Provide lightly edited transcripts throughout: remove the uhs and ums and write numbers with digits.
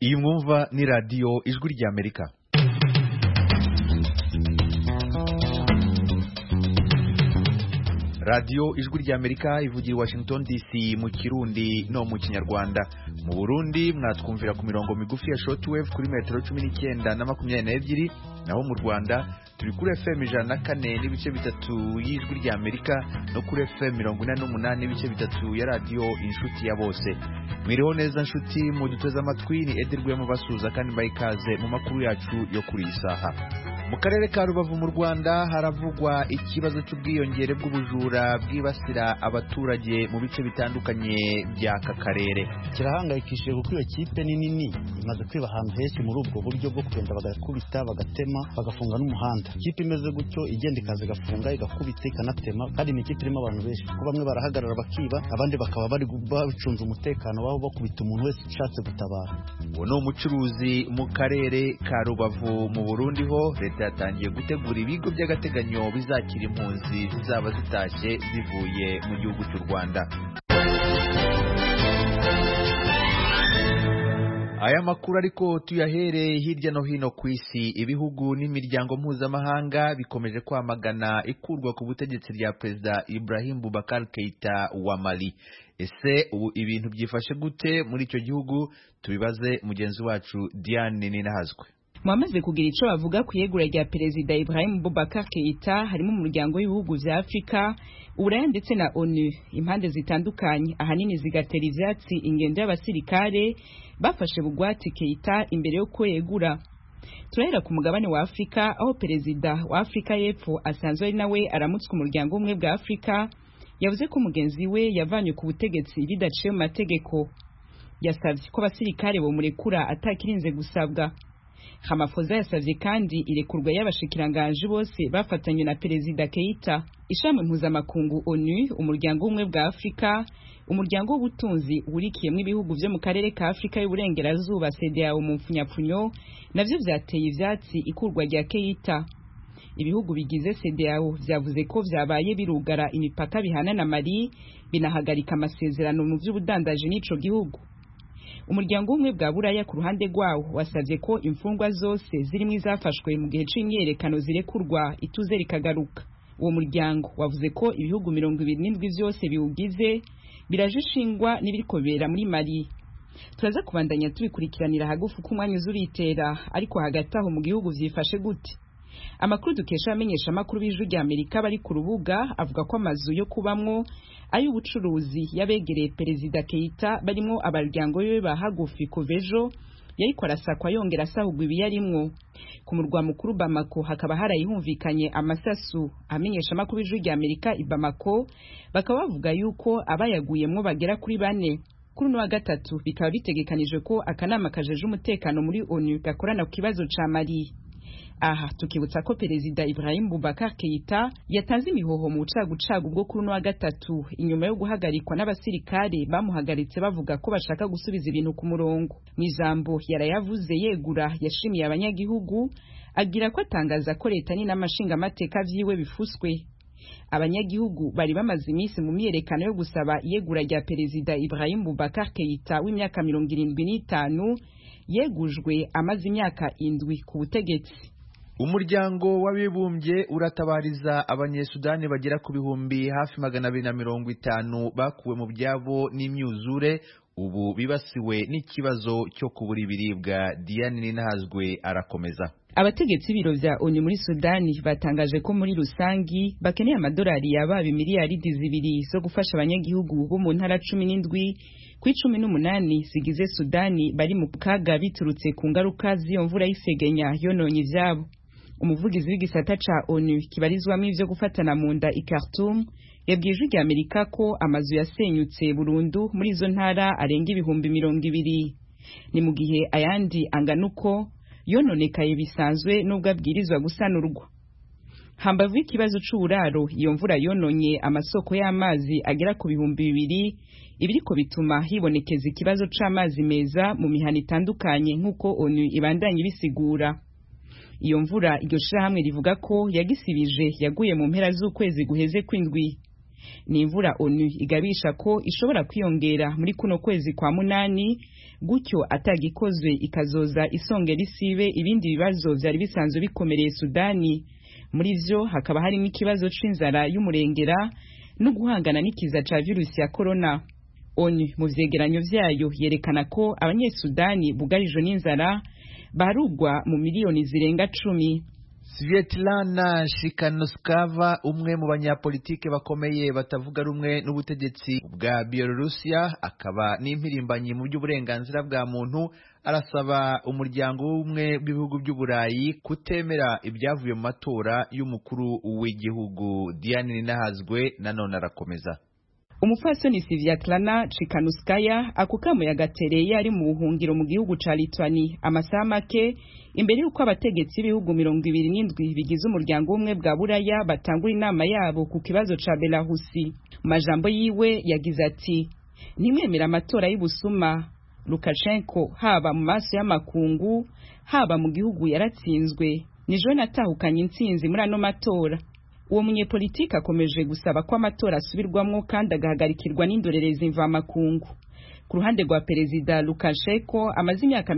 Iyi mwumva ni radio Ijwi ry'Amerika. Radio Ijwi ry'Amerika ivugira i Washington DC mu Kirundi no mu Kinyarwanda. Mu Burundi mwatwumvira ku mirongo migufi ya shortwave kuri metero 19 na 22, naho mu Rwanda turi kuri FM 104 n'ibice bitatu y'Ijwi ry'Amerika no kuri FM 48 n'ibice bitatu ya radio Inshuti ya Bose. Mwiriho neza nshuti mu duteze amatwi, ni Edirwe mu basuza kandi bayikaze mu makuru yacu yo kuri isaha. Mu karere ka Rubavu mu Rwanda haravugwa ikibazo cy'ubwiyongere bw'ubujura bwibasira abaturage mu bice bitandukanye by'aka karere. Kirahangayikishije kuko iyo kipe ni nini, imaze kwiba ahantu henshi muri ubwo buryo bwo kugenda bagakubita, bagatema, bagafunga n'umuhanda. Kipe imeze gutyo igenda ikaza igafunga, igakubita, ikanatema, kandi ni kipe irimo abantu benshi. Ko bamwe barahagarara bakiba, abandi bakaba bari bacunza umutekano wabo bakubita umuntu wese ushatse gutabara. Uwo ni umucuruzi mu karere ka Rubavu mu Burundi ho yatangiye gutegura ibigo by'agateganyo bizakira impunzi zizaba zitashye zivuye mu gihugu cy'u Rwanda. Aya makuru ariko tuyahereye hirya no hino ku isi. Ibihugu n'imiryango mpuzamahanga bikomeje kwamagana ikurwa ku butegetsi rya Perezida Ibrahim Boubacar Keita wa Mali. Ese ubu ibintu byifashe gute muri icyo gihugu? Tubibaze mugenzi wacu Diane Ninahazwe. Mwamaze kugira ico bavuga ku yegura rya Perezida Ibrahim Boubacar Keita harimo umuryango w'ibihugu vya Afrika, Uburaya ndetse na ONU. Impande zitandukanye ahanini zigatera ivyatsi ingendo y'abasirikare bafashe bugwate Keita imbere yo kwegura. Turahera ku mugabane wa Afrika, aho Perezida wa Afrika y'Epfo asanzwe ari nawe aramutswe umuryango umwe bwa Afrika, yavuze ko mugenzi we yavanywe ku butegetsi bidaciye mu mategeko. Yasavye ko abasirikare bo murekura atakirinze gusabwa. Ramaphosa yasavye kandi irekurwa y'abashikiranganje bose bafatanye na Perezida Keita. Ishami mpuzamakungu ONU, umuryango umwe bwa Afrika, umuryango w'ubutunzi urikiyemwe ibihugu vyo mu karere ka Afrika y'uburengerazuba CEDEAO mu mfunyapfunyo, navyo vyateye ivyatsi ikurwa rya Keita. Ibihugu bigize CEDEAO vyavuze ko vyabaye birugara imipaka bihana na Mali, binahagarika amasezerano mu vy'ubudandaje n'ico gihugu. Umuryango umwe bwa Buraya ku ruhande rwawo wasavye ko imfungwa zose zirimo izafashwe mu gihe c'imyerekano zirekurwa ituze rikagaruka. Uwo muryango wavuze ko ibihugu 27 vyose biwugize birajishingwa n'ibirikobera muri Mali. Turaza kubandanya tubikurikiranira hagufu ku mwanya uzuritera, ariko hagati aho mu gihugu vyifashe gute? Amakuru dukesha amenyesha makuru b'Ijwi ry'Amerika bari ku rubuga avuga ko amazu yo kubamwo ay'ubucuruzi yabegereye Perezida Keita barimo abaryango yewe bahagufi kuvejo yariko arasakwa yongera asahugwa ibiyarimwo. Ku murwa mukuru Bamako hakaba harayihumvikanye amasasu. Amenyesha makuru b'Ijwi ry'Amerika i Bamako bakaba bavuga yuko abayaguyemwo bagera kuri 4. Kuri no wa gatatu bikaba bitegekanije ko akanama kajeje umutekano muri ONU gakorana ku kibazo ca Mali. Aha tukibutsa ko Perezida Ibrahim Boubacar Keita yatanze imihoho mu bucagucagu bwo kuri no wa gatatu inyuma yo guhagarikwa n'abasirikare bamuhagaritse bavuga ko bashaka gusubiza ibintu ku murongo. Mw'ijambo yarayavuze yegura yashimiye abanyagihugu, agira ko atangaza ko leta ni n'amashinga amateka vyiwe bifuswe. Abanyagihugu bari bamaze iminsi mu myerekano yo gusaba yegura rya Perezida Ibrahim Boubacar Keita w'imyaka 75 yegujwe amaze imyaka 7 ku butegetsi. Umuryango w'abibumbye uratabariza abanyesudani bagera ku bihumbi hafi 250 bakuwe mu byabo n'imyuzure ubu bibasiwe n'ikibazo cyo kubura ibiribwa. Diane Ninahazwe arakomeza. Abategetsi biro vya ONU muri Sudani batangaje ko muri rusangi bakeneye amadolari yabaye miliyaridi 2 zo gufasha abanyagihugu bo mu ntara 17 ku 18 zigize Sudani bari mu kaga biturutse ku ngaruka z'iyo mvura y'isegenya yononye ivyabo. Umuvugizi w'igisata ca ONU kibarizwamo ivyo gufatana mu nda i Khartoum yabwiye Ijwi ry'Amerika ko amazu yasenyutse burundu muri izo ntara arenga ibihumbi 200. Ni mu gihe ayandi anganuko yononekaye bisanzwe nubwo abwirizwa gusanurwa. Hambavu ikibazo c'uburaro, iyo mvura yononye amasoko y'amazi agera ku bihumbi 200, ibiriko bituma hibonekeza ikibazo c'amazi meza mu mihana itandukanye nk'uko ONU ibandanye bisigura. Iyo mvura iryo shirahamwe rivuga ko yagisibije yaguye mu mpera z'ukwezi guheze kw'indwi. ni imvura ONU igabisha ko ishobora kwiyongera muri kuno kwezi kwa munani, gutyo atagikozwe ikazoza isongera isibe ibindi bibazo vyari bisanzwe bikomereye Sudani. Muri vyo hakaba harimo ikibazo c'inzara y'umurengera no guhangana n'ikiza ca virusi ya corona. ONU mu vyegeranyo vyayo yerekana ko abanyesudani bugarijwe n'inzara barugwa mu miliyoni zirenga 10. Svetlana Shikanoskava, umwe mu banyapolitike bakomeye batavuga rumwe n'ubutegetsi bwa Bielorusia akaba n'impirimbanyi mu by'uburenganzira bwa muntu, arasaba umuryango w'ubumwe bw'ibihugu by'Uburayi kutemera ibyavuye mu matora y'umukuru w'igihugu. Diane Ninahazwe nanone arakomeza. Umupfasoni Svetlana Chikanuskaya akukamuye agatereye ari mu buhungiro mu gihugu ca Litwani amasaha make imbere y'uko abategetsi b'ibihugu 27 bigize umuryango w'umwe bwa Buraya batangura inama yabo ku kibazo ca Belarusi. Majambo yiwe yagize ati: "Nimwemera amatora y'ubusuma. Lukashenko haba mu maso y'amakungu haba mu gihugu yaratsinzwe. Nijo natahukanye intsinzi muri ano matora." Uwo munyepolitike akomeje gusaba ko amatora asubirwamwo kandi agahagarikirwa n'indorerezi mvamakungu. Ku ruhande rwa Perezida Lukashenko amaze imyaka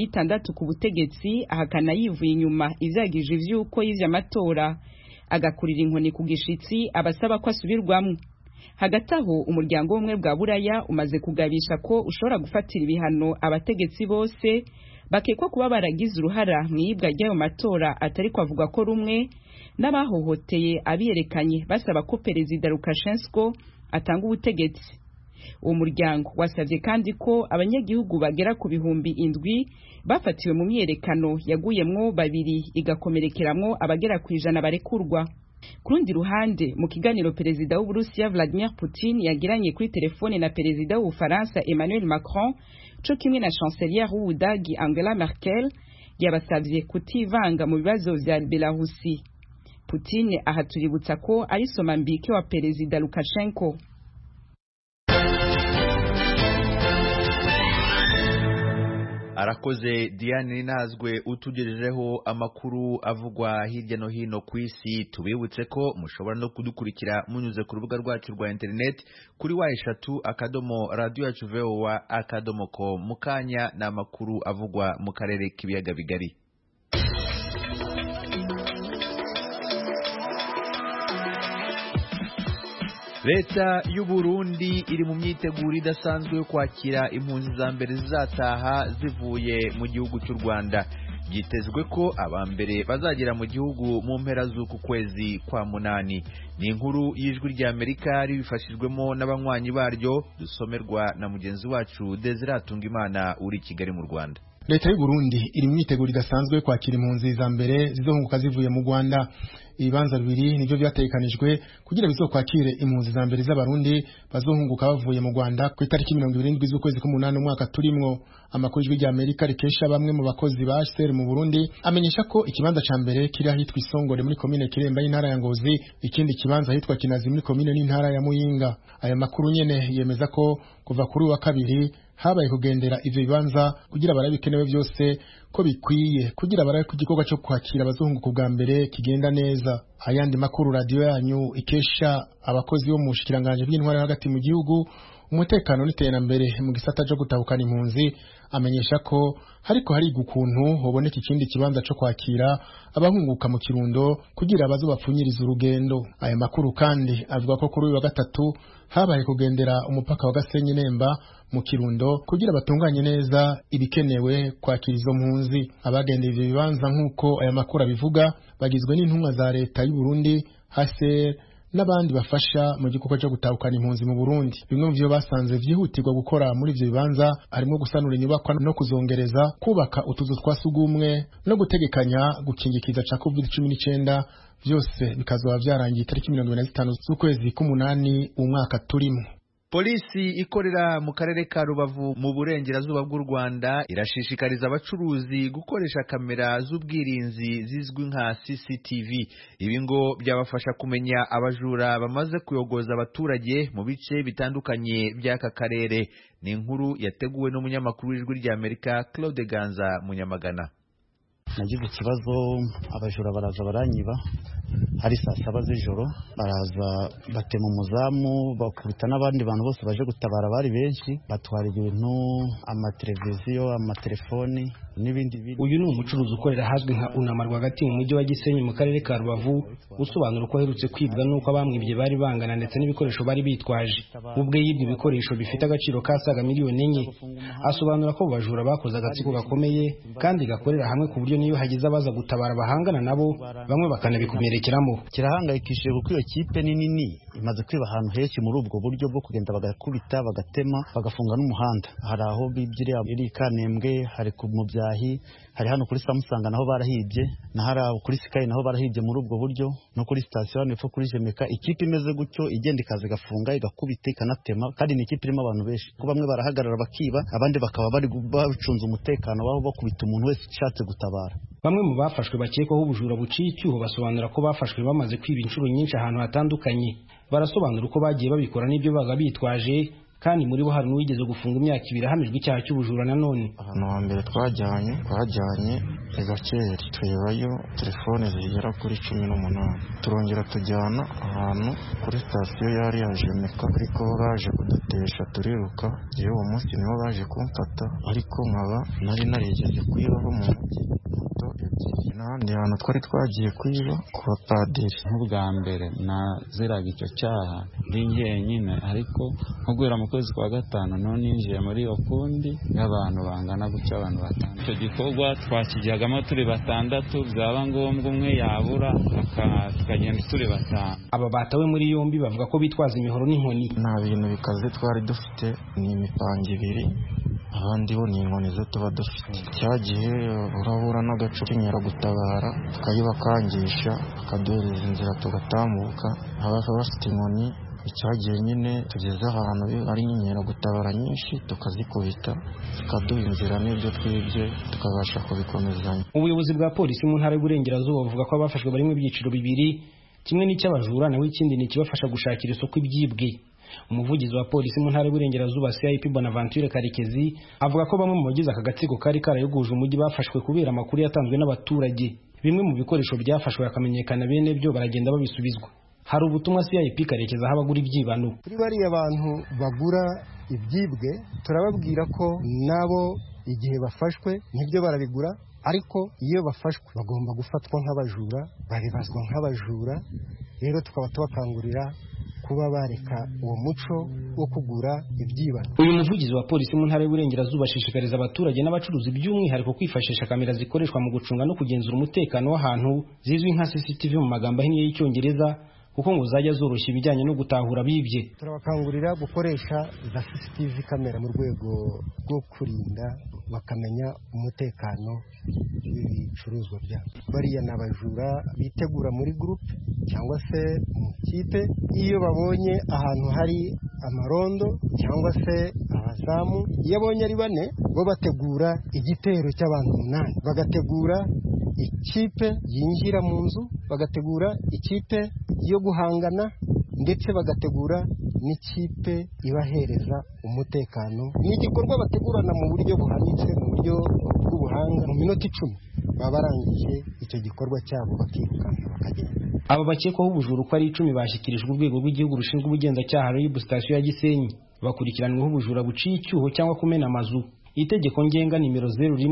26 ku butegetsi, ahakana yivuye inyuma ivyagije ivy'uko yivye amatora, agakurira inkoni ku gishitsi abasaba ko asubirwamwo. Hagati aho umuryango w'umwe bwa Buraya umaze kugabisha ko ushobora gufatira ibihano abategetsi bose bakekwa kuba baragize uruhara mw'ibwa ry'ayo matora atari kwavuga ko rumwe, n'abahohoteye abiyerekanye basaba ko Perezida Lukashenko atanga ubutegetsi. Uwo muryango wasavye kandi ko abanyagihugu bagera ku bihumbi 7 bafatiwe mu myerekano yaguyemwo 2 igakomerekeramwo abagera ku 100 barekurwa. Kurundi ruhande mu kiganiro Perezida w'Uburusiya Vladimir Putin yagiranye kuri telefone na Perezida w'Ufaransa Emmanuel Macron co kimwe na Chancelier w'Ubudagi Angela Merkel, yabasavye kutivanga mu bibazo vya Belarusi. Putin ahatuributsa ko ari somambike wa Perezida Lukashenko. Arakoze Diane Ninahazwe utugejejeho amakuru avugwa hirya no hino ku isi. Tubibutse ko mushobora no kudukurikira munyuze ku rubuga rwacu rwa internet kuri wa3.radio.voa.com. Mukanya na makuru avugwa mu karere k'ibiyaga bigari. Leta y'u Burundi iri mu myiteguro idasanzwe yo kwakira impunzi za mbere zizataha zivuye mu gihugu cy'u Rwanda. Byitezwe ko abambere bazagera mu gihugu mu mpera z'uku kwezi kwa munani. Ni inkuru y'Ijwi ry'Amerika ribifashijwemo n'abanywanyi baryo, dusomerwa na mugenzi wacu Desire Atungimana uri Kigali mu Rwanda. Leta y'u Burundi iri mu myiteguro idasanzwe yo kwakira impunzi za mbere zizohunguka zivuye mu Rwanda. Ibibanza bibiri nivyo byatekanijwe kugira bizokwakire impunzi za mbere z'abarundi bazohunguka bavuye mu Rwanda ku itariki 27 z'ukwezi k'umunani umwaka turimwo. Amakuru y'Ijwi ry'Amerika rikesha bamwe mu bakozi ba HCR mu Burundi amenyesha ko ikibanza ca mbere kiri ahitwa Isongore muri komine Kiremba y'intara ya Ngozi, ikindi kibanza ahitwa Kinazi muri komine n'intara ya Muyinga. Aya makuru nyene yemeza ko kuva kuri wa kabiri habaye kugendera ivyo bibanza kugira barabikenewe byose ko bikwiye kugira barabe ku gikorwa cyo kwakira abazunguka bwa mbere kigenda neza. Ayandi makuru radio yanyu ikesha abakozi bo mu bushikiranganje bw'intwara hagati mu gihugu, umutekano n'iterambere mu gisata cyo gutahukana impunzi amenyesha ko hariko hari gukuntu hoboneka ikindi kibanza cyo kwakira abahunguka mu Kirundo kugira abazo bapfunyiriza urugendo. Aya makuru kandi avuga ko kuri uyu wa gatatu habaye kugendera umupaka wa Gasenyi Nemba mu Kirundo kugira batunganye neza ibikenewe kwakira izo mpunzi. Abagendeye ivyo bibanza nk'uko aya makuru abivuga bagizwe n'intumwa za leta y'u Burundi, HCR n'abandi bafasha mu gikorwa cyo gutahukana impunzi mu Burundi. Bimwe mu byo basanze vyihutirwa gukora muri ivyo bibanza harimo gusanura inyubakwa no kuzongereza, kubaka utuzu twa sugumwe no gutegekanya gukingikiza ca COVID-19, vyose bikazoba vyarangiye itariki 25 z'ukwezi k'umunani umwaka turimo. Polisi ikorera mu karere ka Rubavu mu burengerazuba bw'u Rwanda irashishikariza abacuruzi gukoresha kamera z'ubwirinzi zizwi nka CCTV. Ibi ngo byabafasha kumenya abajura bamaze kuyogoza abaturage mu bice bitandukanye by'aka karere. Ni inkuru yateguwe n'umunyamakuru w'Ijwi ry'Amerika Claude Ganza Munyamagana. nagize ikibazo, abajura baraza baranyiba hari saa 7 z'ijoro, baraza batema umuzamu bakubita n'abandi bantu bose baje gutabara bari benshi, batwara ibintu, amateleviziyo, amatelefoni n'ibindi bintu. Uyu ni umucuruzi ukorera hazwi nka Unama rwagati mu mujyi wa Gisenyi mu karere ka Rubavu, usobanura uko aherutse kwibwa n'uko abamwibye bari bangana ndetse n'ibikoresho bari bitwaje. Ubwe yibwe ibikoresho bifite agaciro kasaga miliyoni 4. Asobanura ko bajura bakoze agatsiko gakomeye kandi gakorera hamwe ku buryo niyo hagize abaza gutabara bahangana nabo bamwe bakanabikomerekeramo. Kirahangayikishije kuko iyo kipe ni nini, imaze kwiba ahantu henshi muri ubwo buryo bwo kugenda bagakubita, bagatema, bagafunga n'umuhanda. Hari aho bibyire iri Kanembwe, hari ku Mubyahi, hari hano kuri Samusanga naho barahibye, na hari kuri Sky naho barahibye muri ubwo buryo, no kuri station hepfo kuri Jemeka. Ikipe imeze gutyo igenda ikaza gafunga, igakubita, ikanatema, kandi ni ikipe irimo abantu benshi. Ko bamwe barahagarara bakiba, abandi bakaba bari bacunza umutekano wabo bakubita umuntu wese ushatse gutabara. Bamwe mu bafashwe bakekwaho ubujura buciye icyuho basobanura ko bafashwe bamaze kwiba inshuro nyinshi ahantu hatandukanye. Barasobanura uko bagiye babikora n'ibyo baga bitwaje, kandi muri bo hari n'uwigeze gufunga imyaka 2 ahamijwe icyaha cy'ubujura. Nanone ahantu hambere twajyanye Gakeri, turebayo telefone zigera kuri 18, turongera tujyana ahantu kuri station yari Jemeka, ariko baje kudutesha turiruka. Yewe uwo munsi niho baje kumfata, ariko nkaba nari narigeze kwibaho mu mujyi moto ebyiri n'ahandi hantu twari twagiye kwiba ku bapadiri. Nk'ubwa mbere naziraga icyo cyaha ndi njyenyine, ariko nkugwira mu kwezi kwa 5 none ninjiye muri iyo kundi y'abantu bangana gutya, abantu 5. Icyo gikorwa twakijyagamo turi 6, byaba ngombwa umwe yabura tukagenda turi 5. Aba batawe muri yombi bavuga ko bitwaza imihoro n'inkoni. Nta bintu bikaze twari dufite, ni imipanga 2, abandi bo ni inkoni zo tuba dufite. Cyagihe urabura n'agacupa inkeragutabara tukayibakangisha, bakaduhereza inzira tugatambuka, abafa bafite inkoni. Icyagiye nyine tugeze ahantu ari inkeragutabara nyinshi tukazikubita, zikaduha inzira n'ibyo twibye tukabasha kubikomezanya. Ubuyobozi bwa polisi mu ntara y'Uburengerazuba buvuga ko abafashwe barimo ibyiciro 2, kimwe n'icy'abajura naho ikindi ni kibafasha gushakira isoko ibyibwe. Umuvugizi wa polisi mu ntara y'Uburengerazuba CIP Bonaventure Karekezi avuga ko bamwe mu bagize aka gatsiko kari karayuguje umujyi bafashwe kubera amakuru yatanzwe n'abaturage. Bimwe mu bikoresho byafashwe akamenyekana bene byo baragenda babisubizwa. Hari ubutumwa CIP Karekezi aho abagura ibyibano. Kuri bariya abantu bagura ibyibwe turababwira ko nabo igihe bafashwe nibyo barabigura, ariko iyo bafashwe bagomba gufatwa nk'abajura, babibazwa nk'abajura. Rero tukaba tubakangurira kuba bareka uwo muco wo kugura ibyibano. Uyu muvugizi wa polisi mu ntara y'Uburengerazuba ashishikariza abaturage n'abacuruzi by'umwihariko kwifashisha kamera zikoreshwa mu gucunga no kugenzura umutekano w'ahantu zizwi nka CCTV mu magambo ahinnye y'Icyongereza, kuko ngo zajya zoroshya ibijyanye no gutahura bibye. Turabakangurira gukoresha za CCTV kamera mu rwego rwo kurinda bakamenya umutekano w'ibicuruzwa byabo. Bariya n'abajura bitegura muri group cyangwa se mu kipe, iyo babonye ahantu hari amarondo cyangwa se abazamu, iyo abonye ari 4 bo bategura igitero cy'abantu 8, bagategura ikipe yinjira mu nzu, bagategura ikipe yo guhangana, ndetse bagategura n'ikipe ibahereza umutekano. Ni igikorwa bategurana mu buryo buhanitse, mu buryo bw'ubuhanga. Mu minota 10 baba barangije icyo gikorwa cyabo bakirukanka bakagenda. Aba bakekwaho ubujura uko ari 10 bashyikirijwe urwego rw'igihugu rushinzwe ubugenzacyaha RIB station ya Gisenyi, bakurikiranweho ubujura buciye icyuho cyangwa kumena amazu. Itegeko ngenga nimero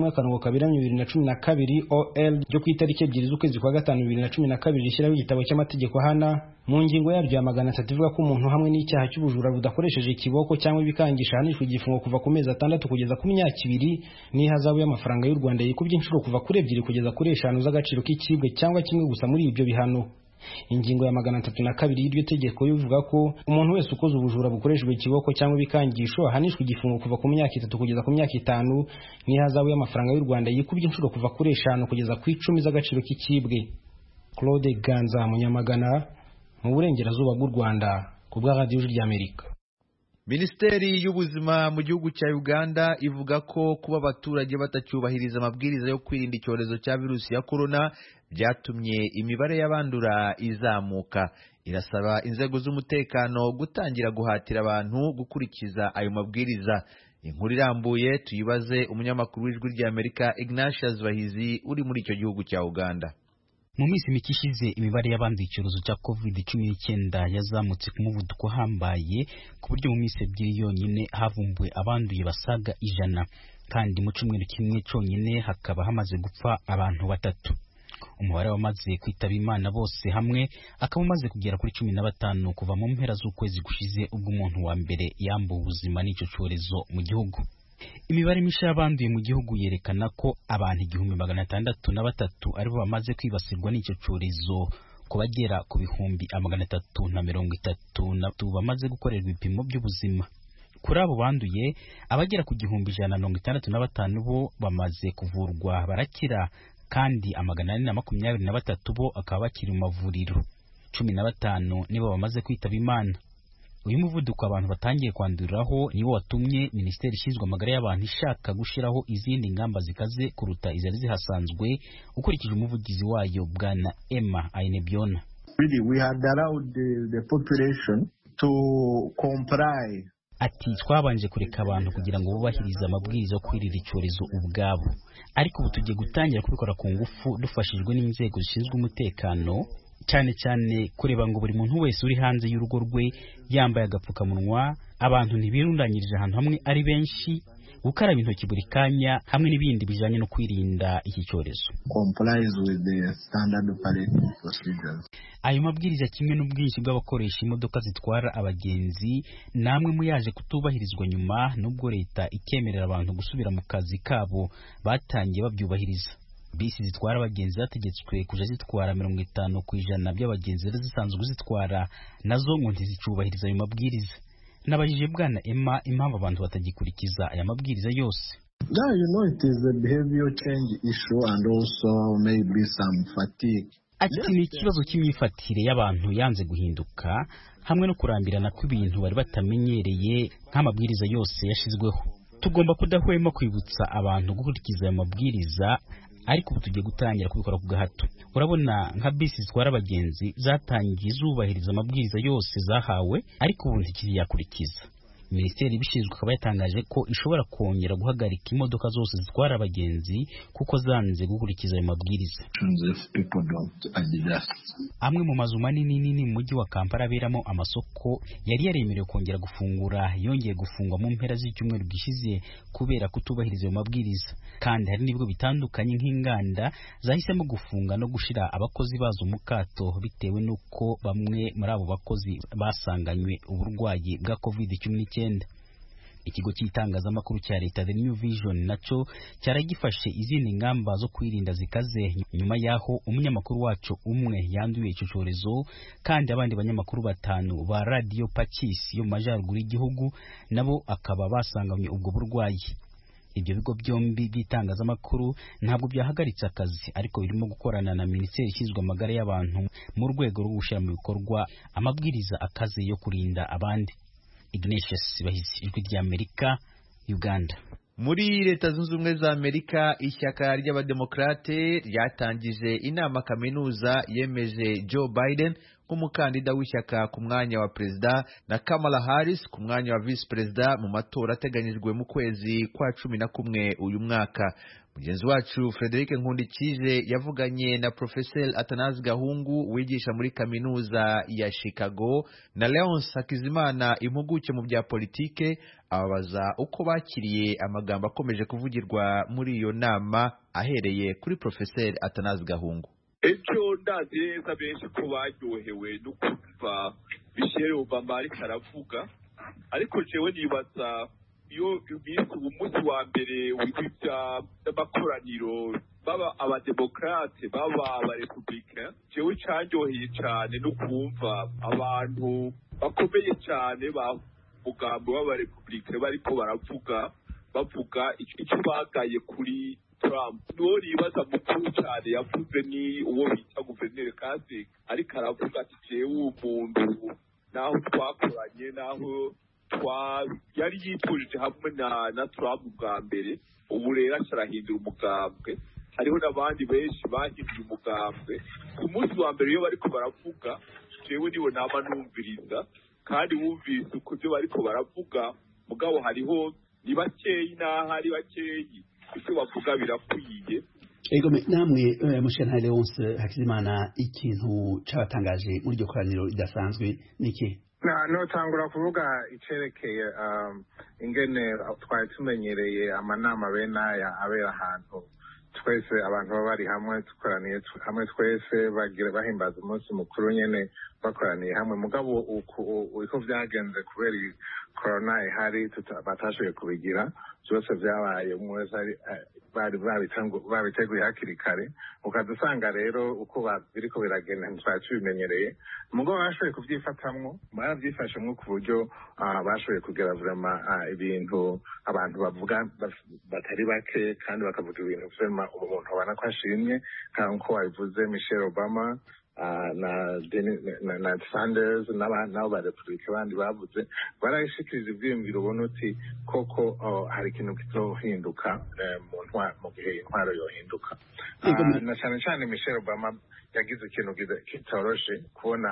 01/2012 OL ryo ku itariki 2 z'ukwezi kwa 5 2012 rishyiraho igitabo cy'amategeko hana mu ngingo yaryo ya 300 ivuga ko umuntu hamwe n'icyaha cy'ubujura budakoresheje ikiboko cyangwa ibikangisha ahanishwa igifungo kuva ku mezi 6 kugeza ku myaka 2 n'ihazabu y'amafaranga y'u Rwanda yikubye inshuro kuva kuri 2 kugeza kuri 5 z'agaciro k'ikibwe cyangwa kimwe gusa muri ibyo bihano. Ingingo ya 302 y'iryo tegeko ivuga ko umuntu wese ukoze ubujura bukoreshejwe ikiboko cyangwa ibikangisho ahanishwa igifungo kuva ku myaka 3 kugeza ku myaka 5 n'ihazabu y'amafaranga y'u Rwanda yikubye inshuro kuva kuri 5 kugeza ku 10 z'agaciro k'ikibwe. Claude Ganza Munyamagana mu Burengerazuba bw'u Rwanda ku bwa Radio y'Amerika. Minisiteri y'ubuzima mu gihugu cya Uganda ivuga ko kuba abaturage batacyubahiriza amabwiriza yo kwirinda icyorezo cya virusi ya corona byatumye imibare y'abandura izamuka. Irasaba inzego z'umutekano gutangira guhatira abantu gukurikiza ayo mabwiriza. inkuru irambuye tuyibaze umunyamakuru w'ijwi ry'Amerika Ignatius Bahizi uri muri icyo gihugu cya Uganda. Mu minsi mike ishize imibare y'abanduye icyorezo cya COVID-19 yazamutse ku muvuduko uhambaye ku buryo mu minsi ebyiri yonyine havumbuwe abanduye basaga 100 kandi mu cyumweru kimwe cyonyine hakaba hamaze gupfa abantu 3. Umubare wamaze kwitaba Imana bose hamwe akaba umaze kugera kuri 15 kuva mu mpera z'ukwezi gushize ubwo umuntu wa mbere yambuwe ubuzima n'icyo cyorezo mu gihugu. Imibare misha y'abanduye mu gihugu yerekana ko abantu 1603 aribo bamaze kwibasirwa n'icyo cyorezo kubagera ku bihumbi 333 bamaze gukorerwa ibipimo by'ubuzima. Kuri abo banduye abagera ku 165 bo bamaze kuvurwa barakira kandi 423 bo akaba bakiri mu mavuriro. 15 nibo bamaze kwitaba Imana. Uyu muvuduko abantu batangiye kwanduriraho niwo watumye Minisiteri ishinzwe amagara y'abantu ishaka gushiraho izindi ngamba zikaze kuruta izari zihasanzwe, ukurikije umuvugizi wayo bwana Emma Ainebyona. Really, we had allowed the population to comply. Ati twabanje kureka abantu kugira ngo bubahirize amabwiriza yo kwirira icyorezo ubwabo, ariko ubu tugiye gutangira kubikora ku ngufu dufashijwe n'inzego zishinzwe umutekano, cyane cyane kureba ngo buri muntu wese uri hanze y'urugo rwe yambaye agapfukamunwa, abantu ntibirundanyirije ahantu hamwe ari benshi, gukaraba intoki buri kanya hamwe n'ibindi bijanye no kwirinda iki cyorezo. Complies with the standard operating procedures. Ayo mabwiriza kimwe n'ubwinshi bw'abakoresha imodoka zitwara abagenzi namwe muyaje kutubahirizwa nyuma nubwo leta ikemerera abantu gusubira mu kazi kabo batangiye babyubahiriza. Bisi zitwara abagenzi zategetswe kuja zitwara 50% by'abagenzi zisanzwe zitwara nazo ngo ntizicubahiriza ayo mabwiriza. Nabajije bwana Emma impamvu abantu batagikurikiza aya mabwiriza yose. Yeah, you know, it is a behavior change issue and also maybe some fatigue. Ati ni ikibazo cy'imyifatire y'abantu yanze guhinduka hamwe no kurambirana kw'ibintu bari batamenyereye nk'amabwiriza yose yashizweho. Tugomba kudahwema kwibutsa abantu gukurikiza aya mabwiriza, ariko ubu tugiye gutangira kubikora ku gahato. Urabona nka bisi zitwara abagenzi zatangiye zubahiriza amabwiriza yose zahawe, ariko ubu ntikiyakurikiza. Minisiteri ibishinzwe akaba yatangaje ko ishobora kongera guhagarika imodoka zose zitwara abagenzi kuko zanze gukurikiza ayo mabwiriza. Amwe mu mazu manini mu mujyi wa Kampala aberamo amasoko yari yaremerewe kongera gufungura yongeye gufungwa mu mpera z'icyumweru gishize kubera kutubahiriza ayo mabwiriza, kandi hari nibwo bitandukanye nk'inganda zahisemo gufunga no gushira abakozi bazo mu kato bitewe nuko bamwe muri abo bakozi basanganywe uburwayi bwa COVID-19. Ikigo cy'itangazamakuru cya leta The New Vision naco cyaragifashe izindi ngamba zo kwirinda zikaze nyuma yaho umunyamakuru wacu umwe yanduye icyo cyorezo, kandi abandi banyamakuru 5 ba Radio Pakis yo majaruguru y'igihugu nabo akaba basanganywe ubwo burwayi. Ibyo bigo byombi by'itangazamakuru ntabwo byahagaritse akazi, ariko birimo gukorana na Minisiteri ishinzwe amagara y'abantu mu rwego rwo gushyira mu bikorwa amabwiriza akaze yo kurinda abandi. Ignatius Bahizi, ijwi ry'Amerika, Uganda. Muri Leta Zunze Ubumwe za Amerika, ishyaka ry'abademokrate ryatangije inama kaminuza yemeje Joe Biden nk'umukandida w'ishyaka ku mwanya wa perezida na Kamala Harris ku mwanya wa vice perezida mu matora ateganyijwe mu kwezi kwa 11 uyu mwaka. Mugenzi wacu Frederic Nkundikije yavuganye na Professor Atanazi Gahungu wigisha muri kaminuza ya Chicago na Leonce Hakizimana impuguke mu bya politike, ababaza uko bakiriye amagambo akomeje kuvugirwa muri iyo nama, ahereye kuri Professor Atanazi Gahungu. Ejo ndazi neza benshi ko baryohewe no kumva Michelle Obama ariko aravuga, ariko jewe nibaza iyo umunsi wa mbere w'ibya n'amakoraniro baba abademokrate baba abarepublika, jewe cyanyoheye cyane no kumva abantu bakomeye cyane ba mugambo w'abarepublika bariko bavuga icyo bagaye kuri Trump. Nuwo nibaza mukuru cyane yavuze ni uwo bita guverineri Kasich, ariko aravuga ati jewe umuntu naho twakoranye naho yari yitujije hamwe na Trump bwa mbere, ubu rero arahindura umugambwe. Hariho n'abandi benshi bahinduye umugambwe. Ku munsi wa mbere iyo bariko baravuga, jewe niwe nama numviriza, kandi wumvise uko byo bariko baravuga, mugabo hariho ni bakeyi n'aho ari bakeyi icyo bavuga birakwiye. Ego namwe Mushana Leonce Hakizimana, ikintu cabatangaje muri iryo koraniro ridasanzwe niki? Notangura kuvuga icerekeye ingene twari tumenyereye amanama bene aya abera ahantu twese abantu baba bari hamwe dukoraniye hamwe twese bahimbaza umunsi mukuru nyene bakoraniye hamwe, mugabo uko vyagenze kubera corona ihari batashoboye kubigira byose vyabaye umwe wese babiteguye hakiri kare, ukadusanga rero uko biriko biragenda ntitwari tubimenyereye, mugabo bashoboye kuvyifatamwo baravyifashemwo ku buryo bashoboye kugira vraiment ibintu abantu bavuga batari bake kandi bakavuga ibintu vraiment umuntu abona ko ashimye, nk'uko wabivuze Michelle Obama na Sanders n'abo ba Republika bandi bavuze barashikiriza ivyiyumviro ubona uti koko hari ikintu kizohinduka mu gihe intwaro yohinduka, na cane cane Michelle Obama yagize ikintu kitoroshe kubona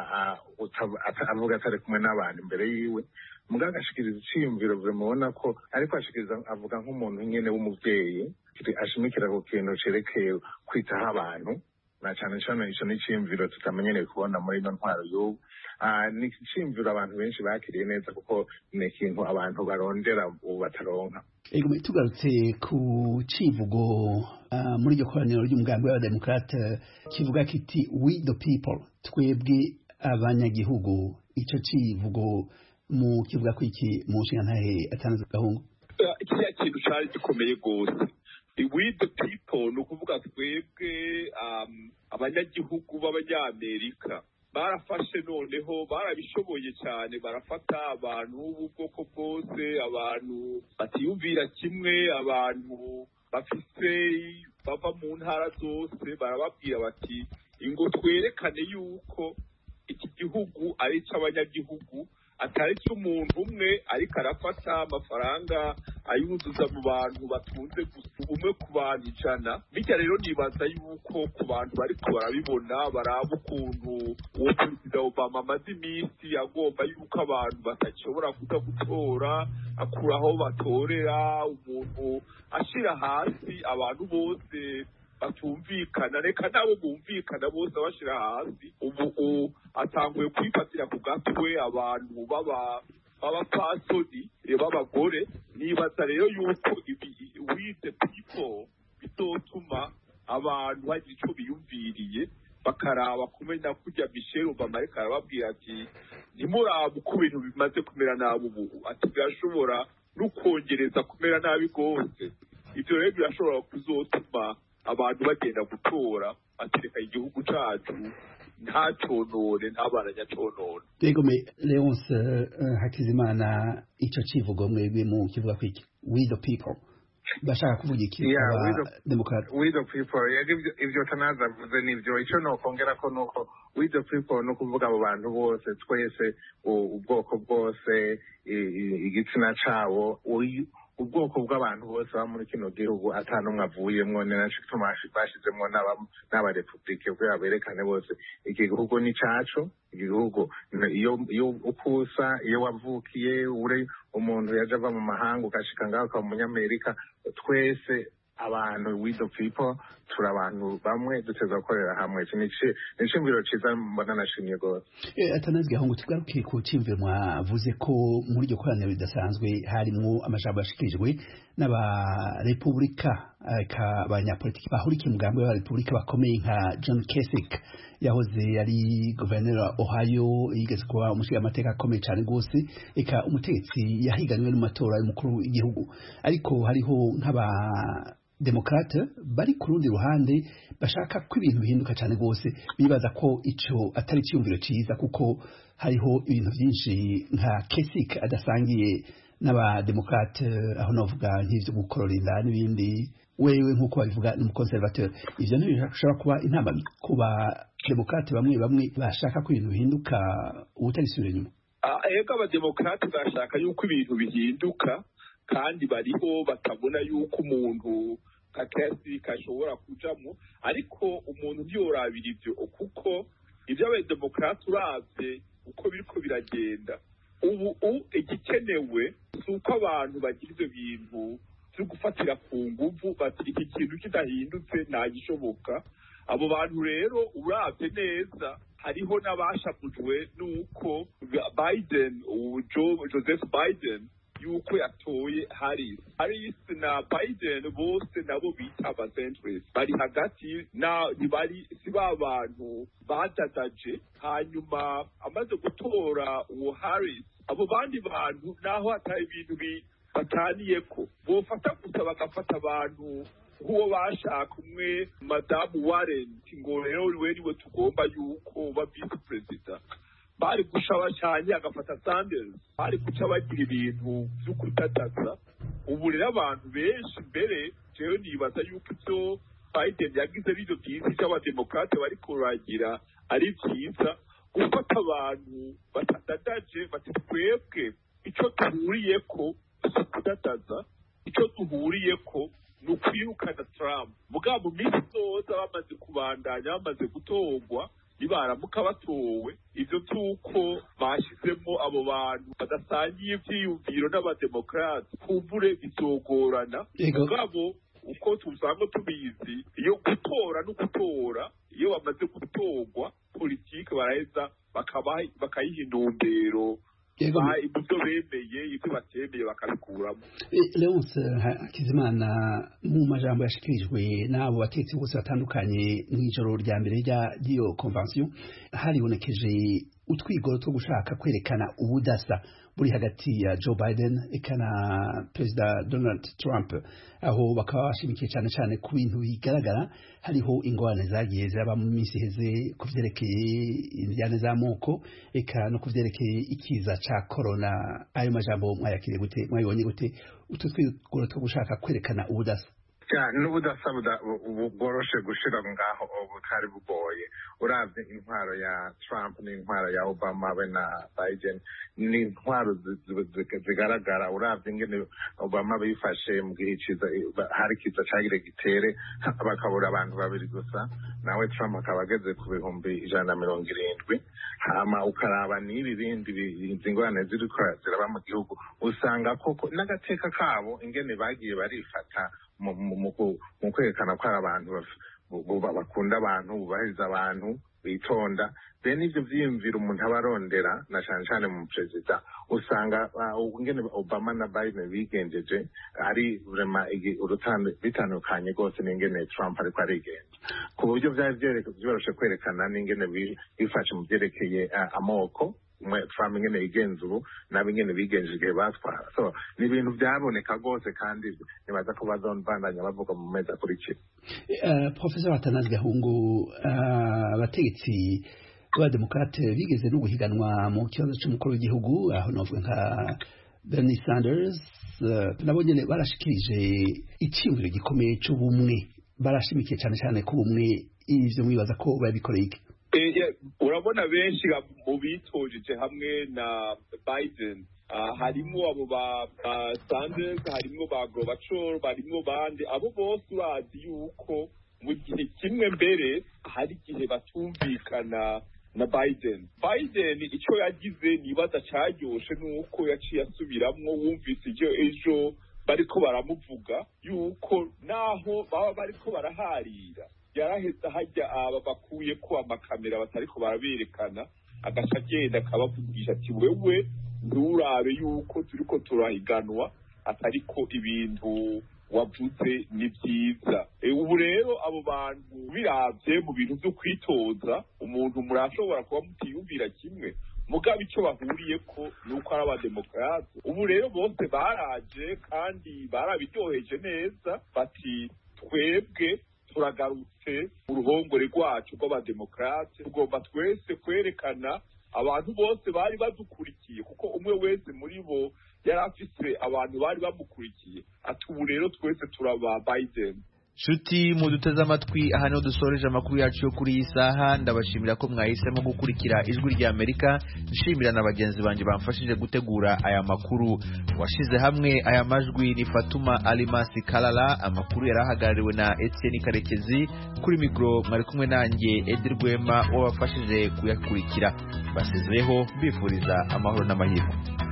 avuga atari kumwe n'abantu imbere yiwe, mugabo agashikiriza iciyumviro mubona ko ariko ashikiriza avuga nk'umuntu nyene w'umuvyeyi ashimikira ku kintu cerekeye kwitaho abantu, na cyane cyane ico n'iciyumviro tutamenyereye kubona muri ino ntwaro y'ubu. Ni iciyumviro abantu benshi bakiriye neza kuko ni ikintu abantu barondera ubu bataronka. Ego tugarutse ku civugo muri iryo koraniro ry'umugambi w'abademokrate kivuga kiti we the people, twebwe abanyagihugu, ico civugo mu kivuga ko iki mu nshingantahe Atanaze Gahungu? Kiriya kintu cari gikomeye gose. We the people ni ukuvuga twebwe abanyagihugu b'abanyamerika barafashe noneho barabishoboye cyane, barafata abantu b'ubwoko bwose, abantu batiyumvira kimwe, abantu bafise bava mu ntara zose, barababwira bati ingo twerekane yuko iki gihugu ari icy'abanyagihugu atari cy'umuntu umwe ariko arafata amafaranga ayuzuza mu bantu batunze gusa ubumwe ku bantu 100. Bityo rero nibaza yuko ku bantu bariko barabibona baraba ukuntu uwo Perezida Obama amaze iminsi agomba yuko abantu batashobora kuza gutora, akuraho batorera, umuntu ashira hasi abantu bose batumvikana, reka nabo bumvikana bose bashira hasi. Ubu atanguye kwifatira ku gatwe abantu b'abapasoni b'abagore. Nibaza rero yuko we the people bizotuma abantu bagira ico biyumviriye, bakaraba kumenya kurya Michelle Obama ariko arababwira ati ntimuraba uko ibintu bimaze kumera nabi ubu, ati birashobora no kongereza kumera nabi rwose. Ivyo rero birashobora kuzotuma abantu bagenda gutora, atereka igihugu cacu nta conone, nta baranyaconone. Ego Leonce Hakizimana, ico civugo mwebwe mu kivuga kwiki we the people bashaka kuvuga iki? Democrat we the people ivyo Tanaza avuze nivyo, ico no kongera ko nuko we the people no kuvuga abo bantu bose, twese ubwoko bwose, igitsina cabo, ubwoko bw'abantu bose ba muri kino gihugu atanumwe avuyemwo, naco gituma bashizemwo n'abarepublike kugira berekane bose iki gihugu ni cacu. Igihugu iyo ukusa, iyo wavukiye uri umuntu yaje ava mu mahanga ukashika ngaho ukaba umunyamerika, twese abantu we the people turi abantu bamwe duteza gukorera hamwe. Ni iciyumviro ciza mbona nashimye gose. Atanaze Gahungu, tugaruke ku ciyumviro mwavuze ko muri iryo koraniro ridasanzwe harimwo amajambo yashikirijwe n'abarepublika abanyapolitiki bahurikiye umugambi w'abarepublika bakomeye nka John Kasich yahoze ari guverineri wa Ohio, yigeze kuba umushingamateka akomeye cyane rwose, eka umutegetsi yahiganwe n'amatora y'umukuru w'igihugu. Ariko hariho nk'aba Demokrate bari ku rundi ruhande bashaka ko ibintu bihinduka cyane rwose, bibaza ko ico atari cyumviro ciza kuko hariho ibintu byinshi nka Kasich adasangiye n'abademokrate, aho navuga nk'ivyo gukorora inda n'ibindi. Wewe nk'uko babivuga n'umukonservateur, ivyo ntibishobora kuba intamba ku bademokrate bamwe bamwe bashaka ko ibintu bihinduka ubutarisubira inyuma? Ego abademokrate bashaka yuko ibintu bihinduka, kandi bariho batabona yuko umuntu Kasich ashobora kujamo, ariko umuntu ntiyorabira ivyo kuko ivyo abademokrate uravye uko biriko biragenda ubu igikenewe si uko abantu bagira ibyo bintu byo gufatira ku nguvu bati iki kintu kidahindutse ntagishoboka. Abo bantu rero urabye neza hariho n'abashavujwe n'uko Biden, Joseph Biden yuko yatoye Harris na Biden bose nabo bita abacentrist, bari hagati na si ba bantu badadaje. Hanyuma amaze gutora uwo Harris, abo bandi bantu naho hatari ibintu bataniyeko bofata gusa bagafata abantu nk'uwo bashaka umwe Madamu Warren ngo rero niwe tugomba yuko ba vice president, bari gushaba cyane agafata Sanders, bari guca bagira ibintu byo kutataza. Ubu rero abantu benshi mbere jewe nibaza yuko ibyo Biden yagize n'ibyo byiza cy'abademokrate bari kuragira ari byiza, gufata abantu batadadaje bati twebwe icyo duhuriyeko si kudataza, icyo duhuriyeko ni ukwirukana Trump. Mugabo mu minsi zose bamaze kubandanya bamaze gutorwa, nibaramuka batowe ivyo tuko bashizemo abo bantu badasangiye ivyiyumviro n'abademokrate kumbure bizogorana. Mugabo uko tuzango tubizi, iyo gutora no gutora, iyo bamaze gutorwa politike baraheza bakayiha intumbero ibyo bemeye ibyo batemeye bakabikuramo. Leonce Hakizimana, mu majambo yashikirijwe n'abo batetsi bose batandukanye mw'ijoro rya mbere ry'iyo convention, haribonekeje utwigoro two gushaka kwerekana ubudasa buri hagati ya Joe Biden na Perezida Donald Trump, aho bakaba bashimikiye cyane cyane ku bintu bigaragara. Hariho ingorane zagiye zaba mu minsi heze ku vyerekeye indyane z'amoko eka no ku vyerekeye ikiza ca corona. Ayo majambo mwayakire gute, mwayibonye gute utwo twigoro two gushaka kwerekana ubudasa? N'ubudasa bworoshe gushira ngaho butari bugoye. Uravye intwaro ya Trump n'intwaro ya Obama be na Biden ni intwaro zigaragara. Uravye ingene Obama bifashe mu gihe hari kiza cagire gitere bakabura abantu babiri gusa, nawe Trump akaba ageze ku bihumbi 170. Hama ukaraba n'ibi bindi ingorane ziraba mu gihugu, usanga koko n'agateka kabo ingene bagiye barifata mu kwerekana ko abantu bakunda abantu, bubahiriza abantu, bitonda. Bene ivyo vyiyumvira umuntu abarondera na cane cane mu perezida, usanga ngene Obama na Biden bigenjeje ari vraiment bitandukanye gose n'ingene Trump ariko arigenza, ku buryo vyari vyoroshe kwerekana n'ingene bifashe mu vyerekeye amoko. Trump ingene yigenza ubu nabi ingene bigenje igihe batwara, so ni ibintu byaboneka rwose kandi nibaza ko bazobandanya bavuga mu mezi akurikira. Professor Atanazi Gahungu, abategetsi b'abademokrate bigeze no guhiganwa mu kibazo cy'umukuru w'igihugu, aho novuga nka Bernie Sanders, nabo nyene barashikirije icyumviro gikomeye cy'ubumwe, barashimikiye cyane cyane ku bumwe. Ivyo mwibaza ko babikoreye iki? Urabona benshi mu bitojeje hamwe na Biden, harimo abo ba Sanders, harimo ba Gorbachev, harimo bandi, abo bose urazi yuko mu gihe kimwe mbere hari igihe batumvikana na Biden icyo yagize nibaza caryoshe nuko yaciye asubiramwo. Wumvise ejo bariko baramuvuga yuko naho baba bariko baraharira, yaraheza hajya bakuye ko amakamera batariko baraberekana, agaca agenda akabavugisha ati wewe nturabe yuko turiko turahiganwa, atariko ibintu wavuze ni byiza. Ubu rero abo bantu biravye mu bintu vyo kwitoza, umuntu murashobora kuba mutiyumvira kimwe, mugabo icyo bahuriyeko nuko ari abademokrate. Ubu rero bose baraje kandi barabiryoheje neza, bati twebwe turagarutse mu ruhongore rwacu rw'abademokrate, tugomba twese kwerekana abantu bose bari badukurikiye, kuko umwe wese muri bo yari afise abantu bari bamukurikiye, ati ubu rero twese turaba Biden. Shuti muduteze amatwi, aha niho dusoreje amakuru yacu yo kuri iyi saha. Ndabashimira ko mwahisemo gukurikira Ijwi rya Amerika. Nshimira na bagenzi banje bamfashije gutegura aya makuru. Washize hamwe aya majwi ni Fatuma Alimasi Kalala, amakuru yarahagarariwe na Etienne Karekezi, kuri mikro mwari kumwe nanjye Edi Rwema wabafashije kuyakurikira. Basizeho bifuriza amahoro n'amahirwe.